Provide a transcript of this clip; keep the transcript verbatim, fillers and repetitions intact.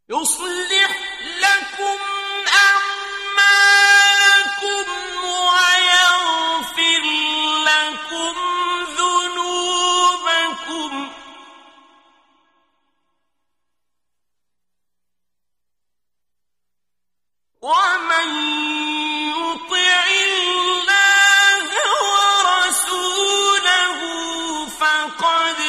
يصلح لكم أعمالكم ويغفر لكم ذنوبكم ومن يطع الله ورسوله فقد